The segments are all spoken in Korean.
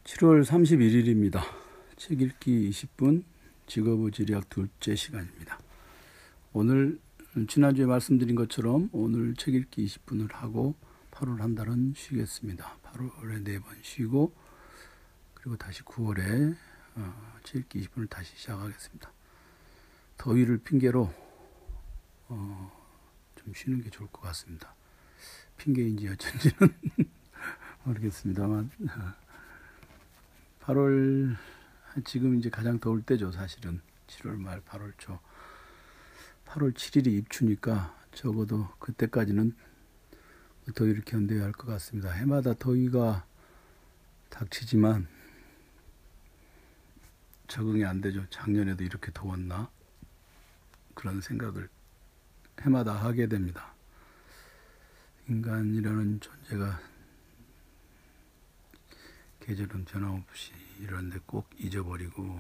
7월 31일입니다. 책 읽기 20분 직업의 지리학 둘째 시간입니다. 오늘 지난주에 말씀드린 것처럼 오늘 책 읽기 20분을 하고 8월 한 달은 쉬겠습니다. 8월에 4번 쉬고 그리고 다시 9월에 책 읽기 20분을 다시 시작하겠습니다. 더위를 핑계로 좀 쉬는 게 좋을 것 같습니다. 핑계인지 어쩐지는 모르겠습니다만 8월 지금 이제 가장 더울 때죠. 사실은 7월 말 8월 초 8월 7일이 입추니까 적어도 그때까지는 더위를 견뎌야 할 것 같습니다. 해마다 더위가 닥치지만 적응이 안 되죠. 작년에도 이렇게 더웠나? 그런 생각을 해마다 하게 됩니다. 인간이라는 존재가 계절은 변함없이 이런데 꼭 잊어버리고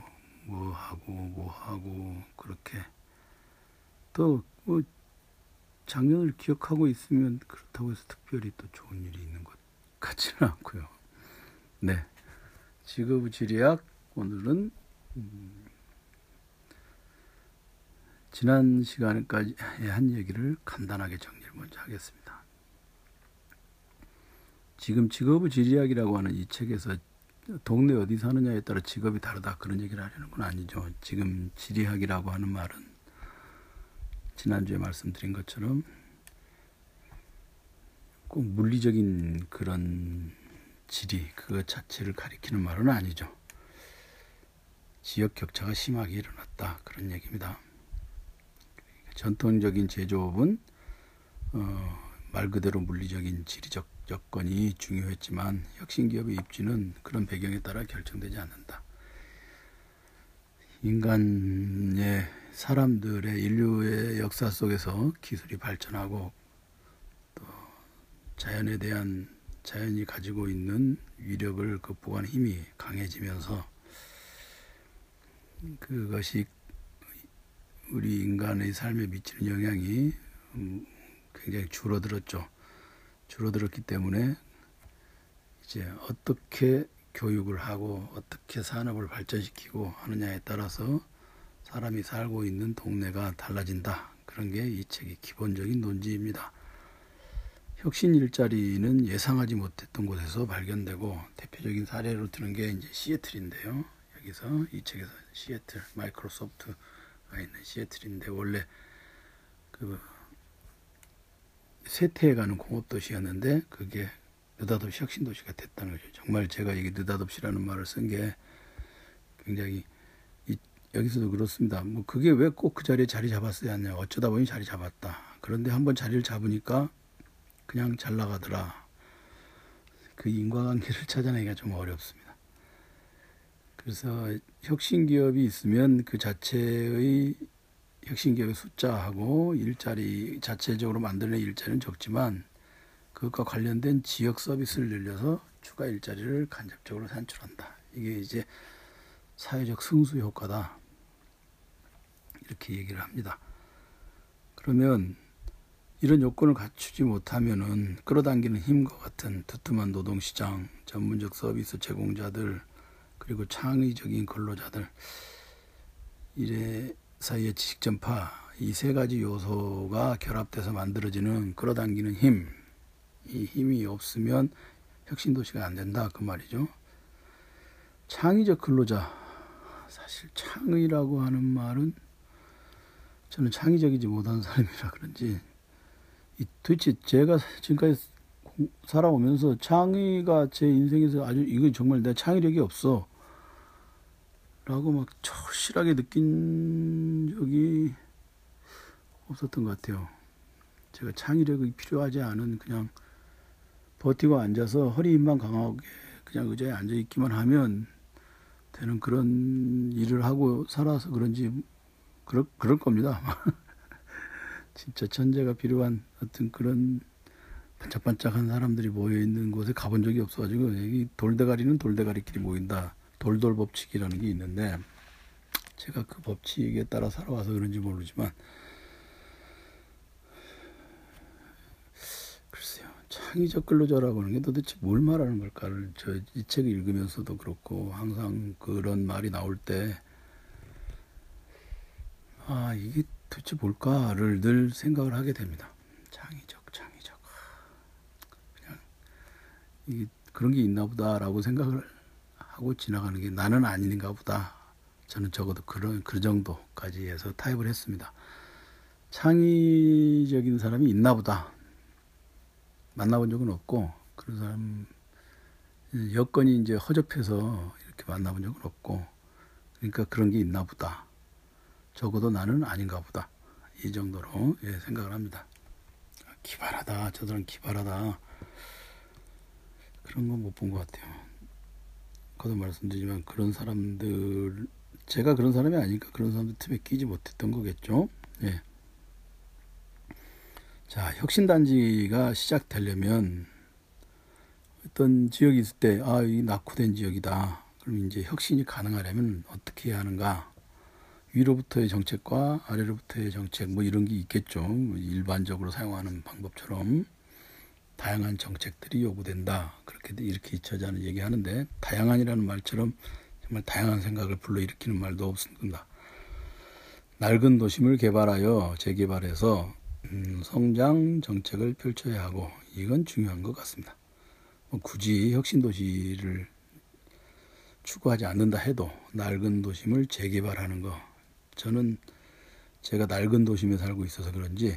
뭐하고 그렇게 또 작년을 기억하고 있으면 그렇다고 해서 특별히 또 좋은 일이 있는 것 같지는 않고요. 네, 직업의 지리학 오늘은 지난 시간까지 한 얘기를 간단하게 정리를 먼저 하겠습니다. 지금 직업의 지리학이라고 하는 이 책에서 동네 어디 사느냐에 따라 직업이 다르다 그런 얘기를 하려는 건 아니죠. 지금 지리학이라고 하는 말은 지난주에 말씀드린 것처럼 꼭 물리적인 그런 지리 그것 자체를 가리키는 말은 아니죠. 지역 격차가 심하게 일어났다 그런 얘기입니다. 전통적인 제조업은 말 그대로 물리적인 지리적 여건이 중요했지만 혁신기업의 입지는 그런 배경에 따라 결정되지 않는다. 인간의 사람들의 인류의 역사 속에서 기술이 발전하고 또 자연에 대한 자연이 가지고 있는 위력을 극복하는 힘이 강해지면서 그것이 우리 인간의 삶에 미치는 영향이 굉장히 줄어들었죠. 줄어들었기 때문에 이제 어떻게 교육을 하고 어떻게 산업을 발전시키고 하느냐에 따라서 사람이 살고 있는 동네가 달라진다. 그런 게 이 책의 기본적인 논지입니다. 혁신 일자리는 예상하지 못했던 곳에서 발견되고 대표적인 사례로 드는 게 이제 시애틀인데요. 여기서 이 책에서 시애틀 마이크로소프트가 있는 시애틀인데 원래 그 쇠퇴해가는 공업도시였는데 그게 느닷없이 혁신도시가 됐다는 거죠. 정말 제가 이게 느닷없이라는 말을 쓴 게 굉장히 여기서도 그렇습니다. 뭐 그게 왜 꼭 그 자리에 자리 잡았어야 하냐. 어쩌다 보니 자리 잡았다. 그런데 한번 자리를 잡으니까 그냥 잘 나가더라. 그 인과관계를 찾아내기가 좀 어렵습니다. 그래서 혁신기업이 있으면 그 자체의 혁신기업의 숫자하고 일자리 자체적으로 만드는 일자리는 적지만 그것과 관련된 지역 서비스를 늘려서 추가 일자리를 간접적으로 산출한다. 이게 이제 사회적 승수 효과다. 이렇게 얘기를 합니다. 그러면 이런 요건을 갖추지 못하면은 끌어당기는 힘과 같은 두툼한 노동시장, 전문적 서비스 제공자들, 그리고 창의적인 근로자들, 이래 사이의 지식 전파, 이 세 가지 요소가 결합돼서 만들어지는 끌어당기는 힘, 이 힘이 없으면 혁신도시가 안 된다 그 말이죠. 창의적 근로자, 사실 창의라고 하는 말은 저는 창의적이지 못한 사람이라 그런지 도대체 제가 지금까지 살아오면서 창의가 제 인생에서 아주 이거 정말 내 창의력이 없어 라고 막 절실하게 느낀 적이 없었던 것 같아요. 제가 창의력이 필요하지 않은 그냥 버티고 앉아서 허리 힘만 강하게 그냥 의자에 앉아 있기만 하면 되는 그런 일을 하고 살아서 그런지 그럴 겁니다. 진짜 천재가 필요한 어떤 그런 반짝반짝한 사람들이 모여있는 곳에 가본 적이 없어가지고 여기 돌대가리는 돌대가리끼리 모인다. 돌돌 법칙이라는 게 있는데 제가 그 법칙에 따라 살아와서 그런지 모르지만 글쎄요. 창의적 근로자라고 하는 게 도대체 뭘 말하는 걸까를 이 책을 읽으면서도 그렇고 항상 그런 말이 나올 때 이게 도대체 뭘까를 늘 생각을 하게 됩니다. 창의적. 그냥 그런 게 있나 보다라고 생각을 하고 지나가는 게 나는 아닌가 보다. 저는 적어도 그 정도까지 해서 타협을 했습니다. 창의적인 사람이 있나 보다. 만나본 적은 없고 그런 사람 여건이 이제 허접해서 이렇게 만나본 적은 없고 그러니까 그런 게 있나 보다. 적어도 나는 아닌가 보다. 이 정도로 생각을 합니다. 기발하다. 저 사람 기발하다. 그런 건 못 본 것 같아요. 거듭 말씀드리지만 그런 사람들 제가 그런 사람이 아니니까 그런 사람들 틈에 끼지 못했던 거겠죠. 예. 자, 혁신단지가 시작되려면 어떤 지역이 있을 때, 이 낙후된 지역이다. 그럼 이제 혁신이 가능하려면 어떻게 해야 하는가? 위로부터의 정책과 아래로부터의 정책, 뭐 이런 게 있겠죠. 일반적으로 사용하는 방법처럼 다양한 정책들이 요구된다. 이렇게 저자는 얘기하는데, 다양한이라는 말처럼 정말 다양한 생각을 불러일으키는 말도 없습니다. 낡은 도심을 개발하여 재개발해서 성장 정책을 펼쳐야 하고 이건 중요한 것 같습니다. 굳이 혁신도시를 추구하지 않는다 해도 낡은 도심을 재개발하는 거 저는 제가 낡은 도심에 살고 있어서 그런지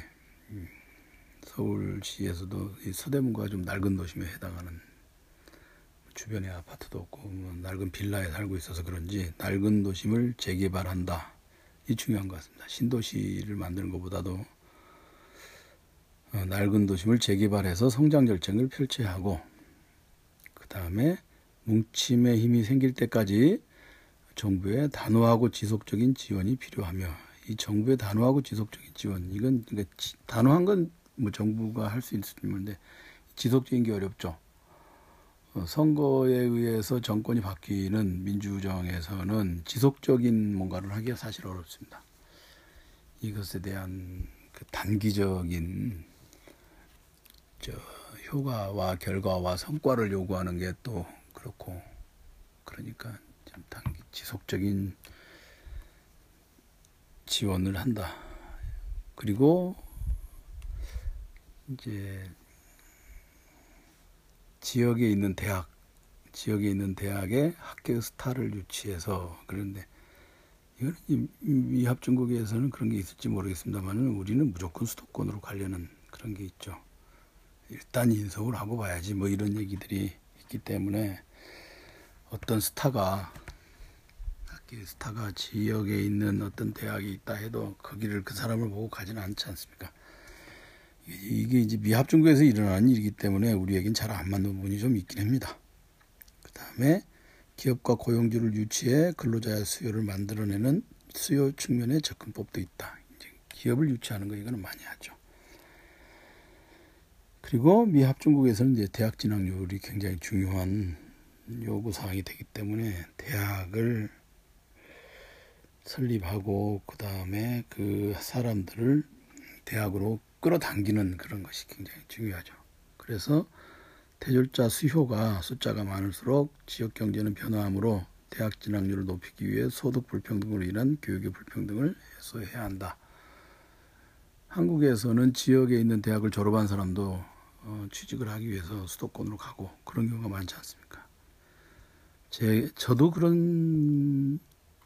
서울시에서도 이 서대문구가 좀 낡은 도심에 해당하는 주변에 아파트도 없고 낡은 빌라에 살고 있어서 그런지 낡은 도심을 재개발한다. 이 중요한 것 같습니다. 신도시를 만드는 것보다도 낡은 도심을 재개발해서 성장 정책을 펼쳐야 하고 그 다음에 뭉침의 힘이 생길 때까지 정부의 단호하고 지속적인 지원이 필요하며 이 정부의 단호하고 지속적인 지원 이건 그러니까 단호한 건 뭐 정부가 할 수 있는데 지속적인 게 어렵죠. 선거에 의해서 정권이 바뀌는 민주정에서는 지속적인 뭔가를 하기가 사실 어렵습니다. 이것에 대한 그 단기적인 효과와 결과와 성과를 요구하는 게 또 그렇고 그러니까 좀 지속적인 지원을 한다. 그리고 이제 지역에 있는 대학에 학교 스타를 유치해서 그런데 이거는 미합중국에서는 그런 게 있을지 모르겠습니다만 우리는 무조건 수도권으로 가려는 그런 게 있죠. 일단 인서울 하고 봐야지 뭐 이런 얘기들이 있기 때문에 어떤 스타가 지역에 있는 어떤 대학이 있다 해도 거기를 그 사람을 보고 가지는 않지 않습니까? 이게 이제 미합중국에서 일어나는 일이기 때문에 우리에겐 잘 안 맞는 부분이 좀 있긴 합니다. 그 다음에 기업과 고용주를 유치해 근로자의 수요를 만들어내는 수요 측면의 접근법도 있다. 이제 기업을 유치하는 거 이거는 많이 하죠. 그리고 미합중국에서는 이제 대학 진학률이 굉장히 중요한 요구 사항이 되기 때문에 대학을 설립하고 그 다음에 그 사람들을 대학으로 끌어당기는 그런 것이 굉장히 중요하죠. 그래서 퇴졸자 수요가 숫자가 많을수록 지역 경제는 변화하므로 대학 진학률을 높이기 위해 소득 불평등으로 인한 교육의 불평등을 해소해야 한다. 한국에서는 지역에 있는 대학을 졸업한 사람도 취직을 하기 위해서 수도권으로 가고 그런 경우가 많지 않습니까? 저도 그런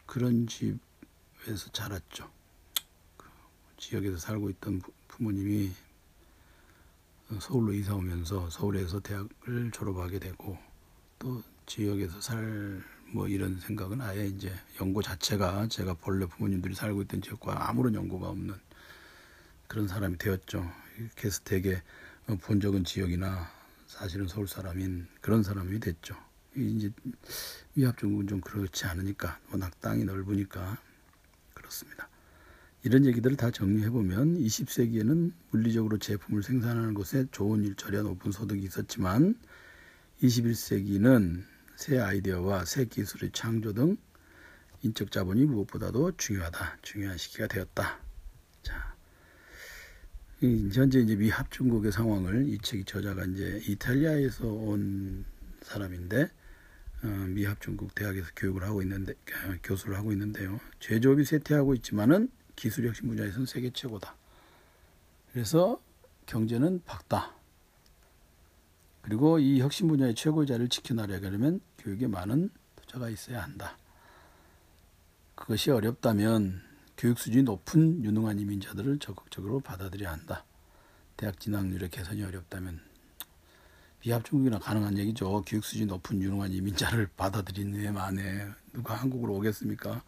집에서 자랐죠. 지역에서 살고 있던 부모님이 서울로 이사 오면서 서울에서 대학을 졸업하게 되고 또 지역에서 뭐 이런 생각은 아예 이제 연고 자체가 제가 본래 부모님들이 살고 있던 지역과 아무런 연고가 없는 그런 사람이 되었죠. 그래서 되게 본 적은 지역이나 사실은 서울 사람인 그런 사람이 됐죠. 이제 미합중국은 좀 그렇지 않으니까 워낙 땅이 넓으니까 그렇습니다. 이런 얘기들을 다 정리해보면 20세기에는 물리적으로 제품을 생산하는 것에 좋은 일처리와 높은 소득이 있었지만 21세기는 새 아이디어와 새 기술의 창조 등 인적 자본이 무엇보다도 중요한 시기가 되었다. 자, 현재 이제 미 합중국의 상황을 이 책의 저자가 이제 이탈리아에서 온 사람인데 미 합중국 대학에서 교육을 하고 있는데 교수를 하고 있는데요. 제조업이 쇠퇴하고 있지만은 기술 혁신 분야에서는 세계 최고다. 그래서 경제는 밝다. 그리고 이 혁신 분야의 최고의 자리를 지켜나가려면 교육에 많은 투자가 있어야 한다. 그것이 어렵다면 교육 수준이 높은 유능한 이민자들을 적극적으로 받아들여야 한다. 대학 진학률의 개선이 어렵다면 비합중국이나 가능한 얘기죠. 교육 수준이 높은 유능한 이민자를 받아들이는 데 만에 누가 한국으로 오겠습니까?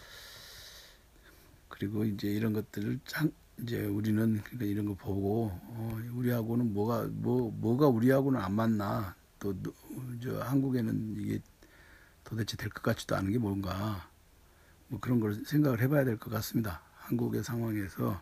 그리고 이제 이런 것들을 이제 우리는 그러니까 이런 거 보고 우리하고는 뭐가 우리하고는 안 맞나, 또 저 한국에는 이게 도대체 될 것 같지도 않은 게 뭔가, 뭐 그런 걸 생각을 해봐야 될 것 같습니다. 한국의 상황에서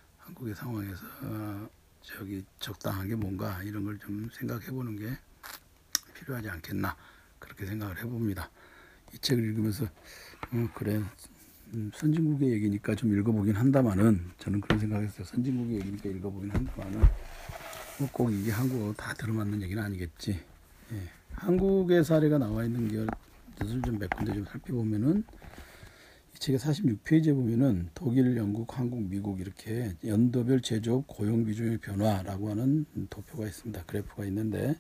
저기 적당한 게 뭔가, 이런 걸 좀 생각해 보는 게 필요하지 않겠나, 그렇게 생각을 해봅니다. 이 책을 읽으면서 그래, 선진국의 얘기니까 좀 읽어보긴 한다마는, 저는 그런 생각했어요. 선진국의 얘기니까 읽어보긴 한다마는 꼭 이게 한국어 다 들어맞는 얘기는 아니겠지. 예. 한국의 사례가 나와 있는 것을 좀 몇 군데 좀 살펴보면은, 이 책의 46페이지에 보면은 독일, 영국, 한국, 미국 이렇게 연도별 제조업 고용 비중의 변화라고 하는 도표가 있습니다. 그래프가 있는데,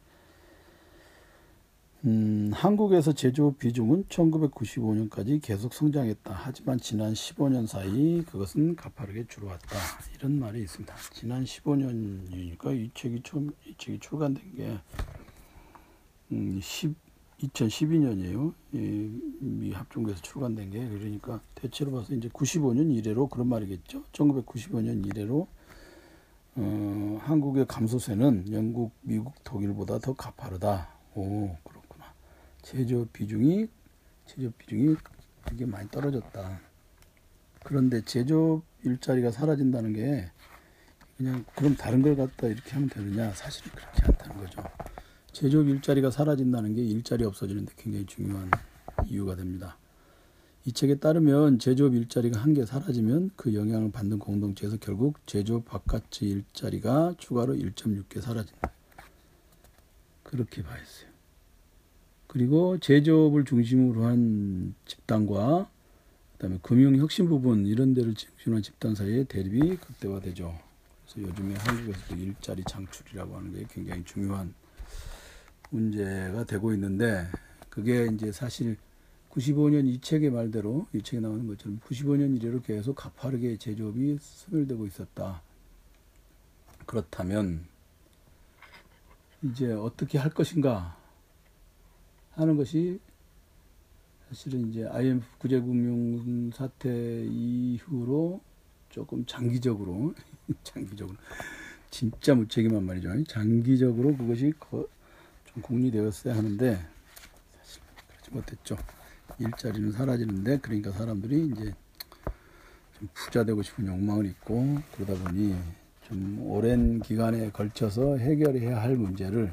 한국에서 제조업 비중은 1995년까지 계속 성장했다. 하지만 지난 15년 사이 그것은 가파르게 줄어왔다. 이런 말이 있습니다. 지난 15년이니까 이 책이 출간된 게 2012년이에요. 미 합중국에서 출간된 게. 그러니까 대체로 봐서 이제 95년 이래로, 그런 말이겠죠. 1995년 이래로 한국의 감소세는 영국, 미국, 독일보다 더 가파르다. 오, 그렇구나. 제조업 비중이 이게 많이 떨어졌다. 그런데 제조업 일자리가 사라진다는 게 그냥 그럼 다른 걸 갖다 이렇게 하면 되느냐? 사실은 그렇지 않다는 거죠. 제조업 일자리가 사라진다는 게 일자리 없어지는데 굉장히 중요한 이유가 됩니다. 이 책에 따르면 제조업 일자리가 한 개 사라지면 그 영향을 받는 공동체에서 결국 제조업 바깥의 일자리가 추가로 1.6개 사라진다. 그렇게 봐야 했어요. 그리고 제조업을 중심으로 한 집단과 그다음에 금융혁신 부분, 이런 데를 중심으로 한 집단 사이의 대립이 극대화되죠. 그래서 요즘에 한국에서도 일자리 창출이라고 하는 게 굉장히 중요한 문제가 되고 있는데, 그게 이제 사실 95년 이 책의 말대로, 이 책에 나오는 것처럼 95년 이래로 계속 가파르게 제조업이 소멸되고 있었다. 그렇다면 이제 어떻게 할 것인가 하는 것이, 사실은 이제 IMF 구제금융 사태 이후로 조금 장기적으로 진짜 무책임한 말이죠. 장기적으로 그것이 좀 공리되었어야 하는데 사실 그렇지 못했죠. 일자리는 사라지는데, 그러니까 사람들이 이제 좀 부자 되고 싶은 욕망을 있고, 그러다 보니 좀 오랜 기간에 걸쳐서 해결해야 할 문제를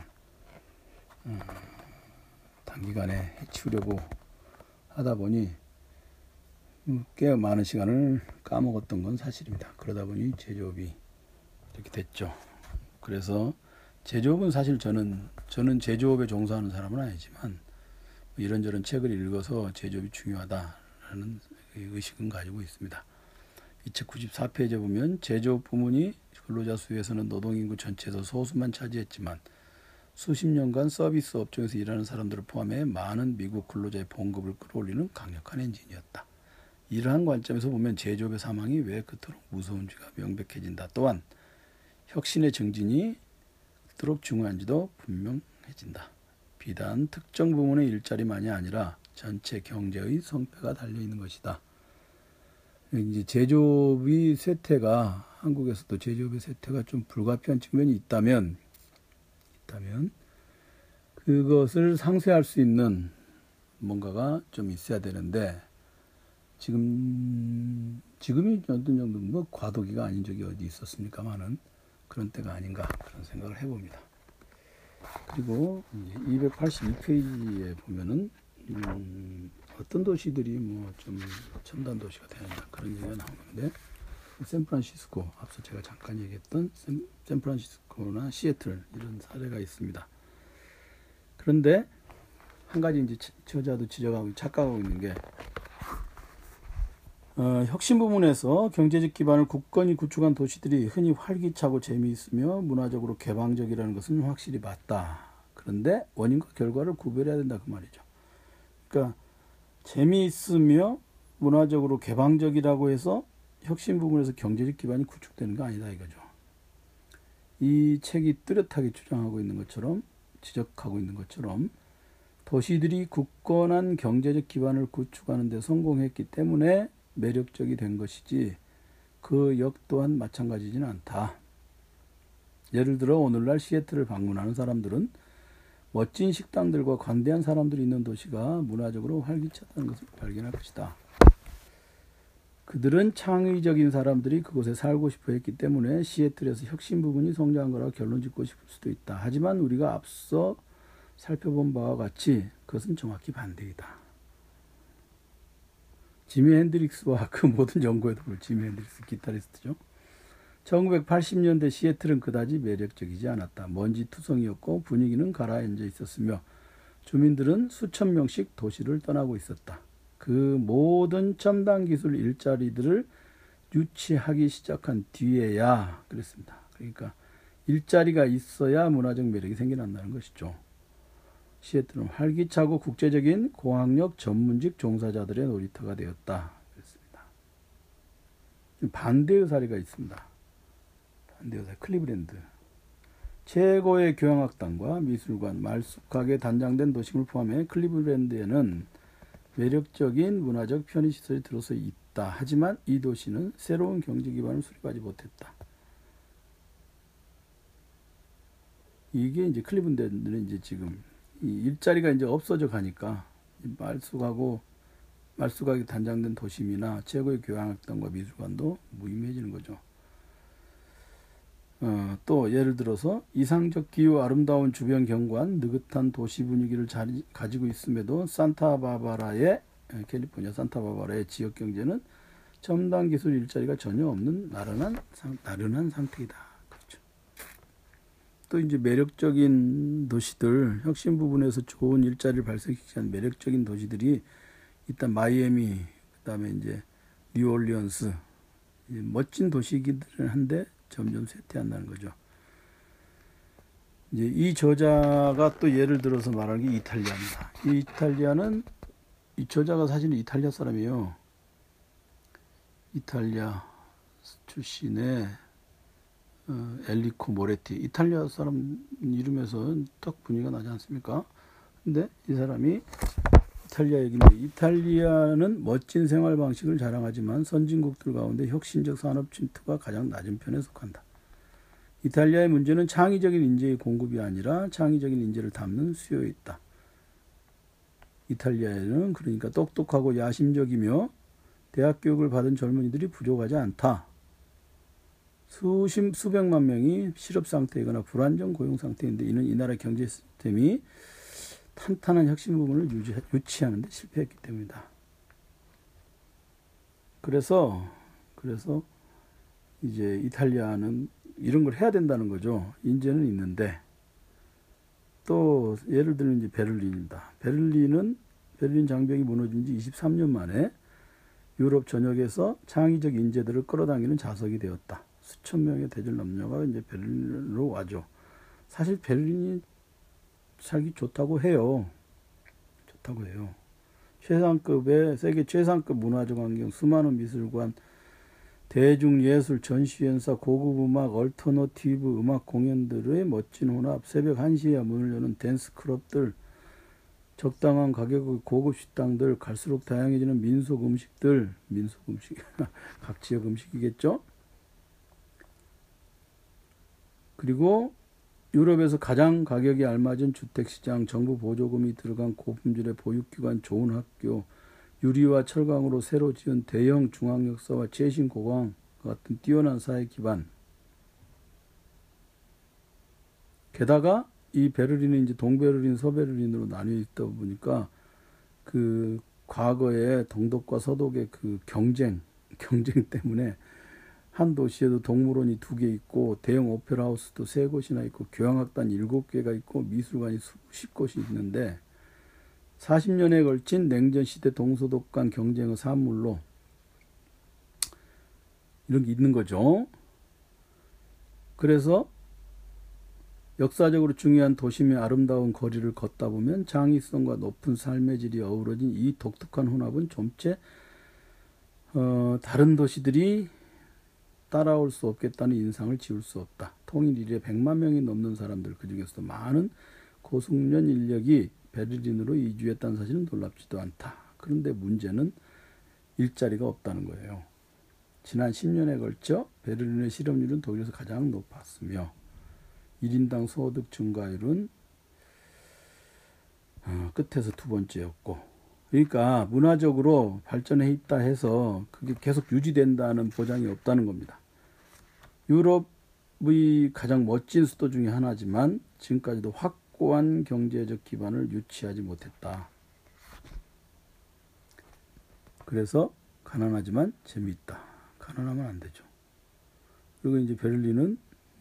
단기간에 해치우려고 하다 보니 꽤 많은 시간을 까먹었던 건 사실입니다. 그러다 보니 제조업이 이렇게 됐죠. 그래서 제조업은 사실 저는 제조업에 종사하는 사람은 아니지만 이런저런 책을 읽어서 제조업이 중요하다라는 의식은 가지고 있습니다. 이 책 94페이지에 보면 제조업 부문이 근로자 수에서는 노동인구 전체에서 소수만 차지했지만 수십 년간 서비스 업종에서 일하는 사람들을 포함해 많은 미국 근로자의 봉급을 끌어올리는 강력한 엔진이었다. 이러한 관점에서 보면 제조업의 사망이 왜 그토록 무서운지가 명백해진다. 또한 혁신의 증진이 그토록 중요한지도 분명해진다. 비단 특정 부문의 일자리만이 아니라 전체 경제의 성패가 달려있는 것이다. 이제 제조업의 쇠퇴가, 한국에서도 제조업의 쇠퇴가 좀 불가피한 측면이 있다면 그것을 상쇄할 수 있는 뭔가가 좀 있어야 되는데, 지금이 어떤 정도 뭐 과도기가 아닌 적이 어디 있었습니까만은 그런 때가 아닌가, 그런 생각을 해봅니다. 그리고 282페이지에 보면은 어떤 도시들이 뭐 좀 첨단 도시가 되느냐, 그런 얘기가 나오는데, 샌프란시스코, 앞서 제가 잠깐 얘기했던 샌프란시스코나 시애틀 이런 사례가 있습니다. 그런데 한 가지 이제 저자도 지적하고 착각하고 있는 게 혁신 부문에서 경제적 기반을 굳건히 구축한 도시들이 흔히 활기차고 재미있으며 문화적으로 개방적이라는 것은 확실히 맞다. 그런데 원인과 결과를 구별해야 된다 그 말이죠. 그러니까 재미있으며 문화적으로 개방적이라고 해서 혁신 부문에서 경제적 기반이 구축되는 거 아니다 이거죠. 이 책이 뚜렷하게 주장하고 있는 것처럼, 지적하고 있는 것처럼 도시들이 굳건한 경제적 기반을 구축하는 데 성공했기 때문에 매력적이 된 것이지 그 역 또한 마찬가지지는 않다. 예를 들어 오늘날 시애틀을 방문하는 사람들은 멋진 식당들과 관대한 사람들이 있는 도시가 문화적으로 활기차다는 것을 발견할 것이다. 그들은 창의적인 사람들이 그곳에 살고 싶어 했기 때문에 시애틀에서 혁신 부분이 성장한 거라고 결론 짓고 싶을 수도 있다. 하지만 우리가 앞서 살펴본 바와 같이 그것은 정확히 반대이다. 지미 핸드릭스와 그 모든 연구에도 볼 지미 핸드릭스 기타리스트죠. 1980년대 시애틀은 그다지 매력적이지 않았다. 먼지투성이었고 분위기는 가라앉아 있었으며 주민들은 수천 명씩 도시를 떠나고 있었다. 그 모든 첨단 기술 일자리들을 유치하기 시작한 뒤에야 그랬습니다. 그러니까 일자리가 있어야 문화적 매력이 생겨난다는 것이죠. 시애틀은 활기차고 국제적인 고학력 전문직 종사자들의 놀이터가 되었다. 그랬습니다. 반대의 사례가 있습니다. 반대의 사례, 클리브랜드. 최고의 교향악단과 미술관, 말쑥하게 단장된 도심을 포함해 클리브랜드에는 매력적인 문화적 편의시설이 들어서 있다. 하지만 이 도시는 새로운 경제 기반을 수립하지 못했다. 이게 이제 클리브랜드는 이제 지금 이 일자리가 이제 없어져 가니까 말쑥하게 단장된 도심이나 최고의 교향악단과 미술관도 무의미해지는 거죠. 또 예를 들어서 이상적 기후, 아름다운 주변 경관, 느긋한 도시 분위기를 가지고 있음에도 캘리포니아 산타바바라의 지역 경제는 첨단 기술 일자리가 전혀 없는 나른한 상태이다. 그렇죠. 또 이제 매력적인 도시들, 혁신 부분에서 좋은 일자리를 발생시키는 한 매력적인 도시들이 일단 마이애미, 그다음에 이제 뉴올리언스, 멋진 도시이긴 한데 점점 쇠퇴한다는 거죠. 이제 이 저자가 또 예를 들어서 말하는 게 이탈리아입니다. 이 저자가 사실은 이탈리아 사람이에요. 이탈리아 출신의 엘리코 모레티. 이탈리아 사람 이름에서 딱 분위기가 나지 않습니까? 근데 이 사람이 이탈리아 얘기인데, 이탈리아는 멋진 생활 방식을 자랑하지만 선진국들 가운데 혁신적 산업 침투가 가장 낮은 편에 속한다. 이탈리아의 문제는 창의적인 인재의 공급이 아니라 창의적인 인재를 담는 수요에 있다. 이탈리아에는 그러니까 똑똑하고 야심적이며 대학 교육을 받은 젊은이들이 부족하지 않다. 수백만 명이 실업 상태이거나 불안정 고용 상태인데 이는 이 나라 경제 시스템이 탄탄한 혁신 부분을 유치하는 데 실패했기 때문이다. 그래서 이제 이탈리아는 이런 걸 해야 된다는 거죠. 인재는 있는데. 또 예를 들면 이제 베를린입니다. 베를린 장벽이 무너진 지 23년 만에 유럽 전역에서 창의적 인재들을 끌어당기는 자석이 되었다. 수천 명의 대졸 남녀가 이제 베를린으로 와죠. 사실 베를린이 살기 좋다고 해요. 세계 최상급 문화적 환경, 수많은 미술관, 대중예술, 전시회사, 고급 음악, 얼터너티브 음악 공연들의 멋진 혼합, 새벽 1시에야 문을 여는 댄스 클럽들, 적당한 가격의 고급 식당들, 갈수록 다양해지는 민속 음식, 각 지역 음식이겠죠? 그리고 유럽에서 가장 가격이 알맞은 주택시장, 정부 보조금이 들어간 고품질의 보육기관, 좋은 학교, 유리와 철강으로 새로 지은 대형 중앙역사와 최신 고강 같은 뛰어난 사회 기반. 게다가 이 베를린이 이제 동베를린, 서베를린으로 나뉘어 있다 보니까 그 과거에 동독과 서독의 그 경쟁 때문에 한 도시에도 동물원이 2개 있고 대형 오페라 하우스도 3곳이나 있고 교향악단 7개가 있고 미술관이 수십 곳이 있는데 40년에 걸친 냉전시대 동서독 간 경쟁의 산물로 이런 게 있는 거죠. 그래서 역사적으로 중요한 도심의 아름다운 거리를 걷다 보면 창의성과 높은 삶의 질이 어우러진 이 독특한 혼합은 좀체 다른 도시들이 따라올 수 없겠다는 인상을 지울 수 없다. 통일 이래 100만 명이 넘는 사람들, 그 중에서도 많은 고숙련 인력이 베를린으로 이주했다는 사실은 놀랍지도 않다. 그런데 문제는 일자리가 없다는 거예요. 지난 10년에 걸쳐 베를린의 실업률은 독일에서 가장 높았으며 1인당 소득 증가율은 끝에서 2번째였고, 그러니까 문화적으로 발전해 있다 해서 그게 계속 유지된다는 보장이 없다는 겁니다. 유럽의 가장 멋진 수도 중에 하나지만 지금까지도 확고한 경제적 기반을 유치하지 못했다. 그래서 가난하지만 재미있다. 가난하면 안 되죠. 그리고 이제 베를린은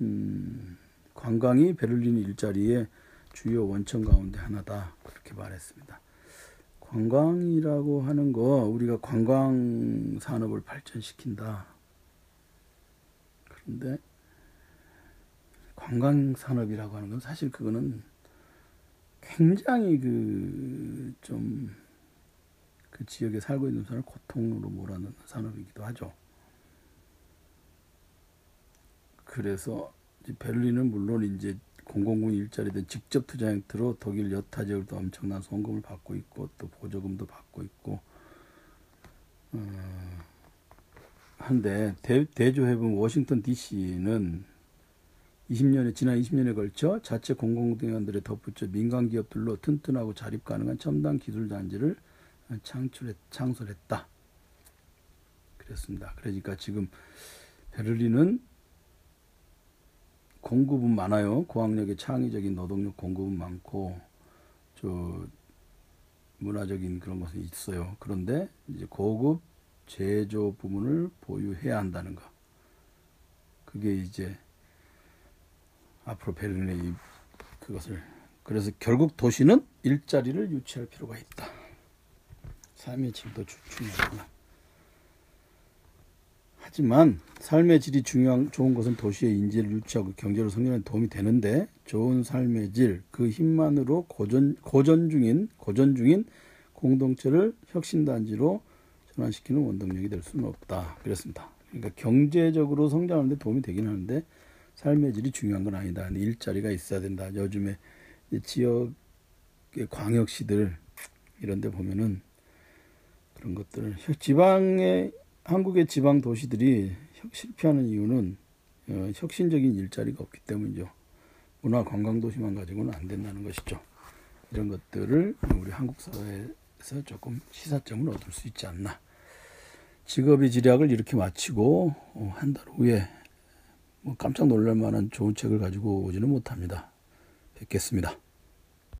관광이 베를린 일자리의 주요 원천 가운데 하나다. 그렇게 말했습니다. 관광이라고 하는 거, 우리가 관광 산업을 발전시킨다. 그런데 관광 산업이라고 하는 건 사실 그거는 굉장히 그 지역에 살고 있는 사람을 고통으로 몰아넣는 산업이기도 하죠. 그래서 베를린은 물론 이제 공공군 일자리든 직접 투자 형태로 독일 여타 지역도 엄청난 송금을 받고 있고 또 보조금도 받고 있고 한데 대조해보면 워싱턴 DC는 지난 20년에 걸쳐 자체 공공기관들에 덧붙여 민간 기업들로 튼튼하고 자립 가능한 첨단 기술 단지를 창설했다. 그랬습니다. 그러니까 지금 베를린은 공급은 많아요. 고학력의 창의적인 노동력 공급은 많고 문화적인 그런 것은 있어요. 그런데 이제 고급 제조 부문을 보유해야 한다는 거. 그게 이제 앞으로 베를린의 그것을, 그래서 결국 도시는 일자리를 유치할 필요가 있다. 삶의 질도 중요하구나. 하지만 삶의 질이 좋은 것은 도시의 인재를 유치하고 경제로 성장에 도움이 되는데 좋은 삶의 질, 그 힘만으로 고전 중인 공동체를 혁신단지로 전환시키는 원동력이 될 수는 없다. 그랬습니다. 그러니까 경제적으로 성장하는 데 도움이 되긴 하는데 삶의 질이 중요한 건 아니다. 일자리가 있어야 된다. 요즘에 지역의 광역시들 이런 데 보면은 그런 것들을 한국의 지방 도시들이 실패하는 이유는 혁신적인 일자리가 없기 때문이죠. 문화 관광 도시만 가지고는 안 된다는 것이죠. 이런 것들을 우리 한국 사회에서 조금 시사점을 얻을 수 있지 않나. 직업의 지략을 이렇게 마치고 한 달 후에 깜짝 놀랄 만한 좋은 책을 가지고 오지는 못합니다. 뵙겠습니다.